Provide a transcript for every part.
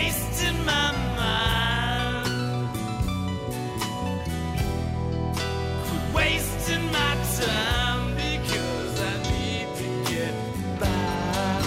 wasting my mind. Quit wasting my time because I need to get by.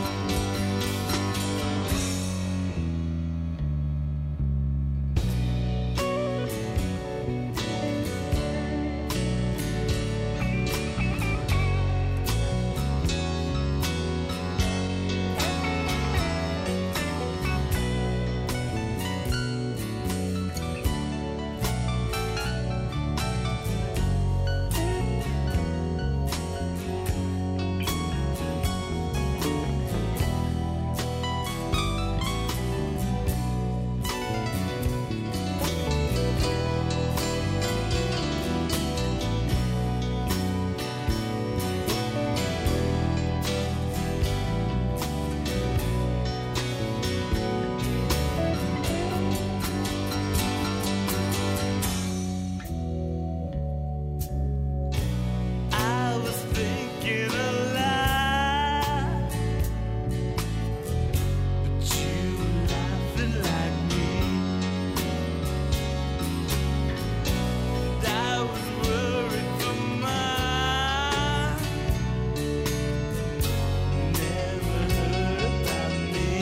I was thinking a lot, but you were laughing like me. And I was worried for mine. Never heard about me.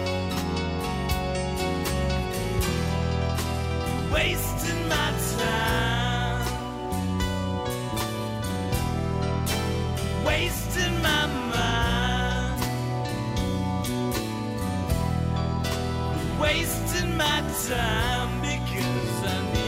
Wasting my time, wasting my mind, wasting my time because I need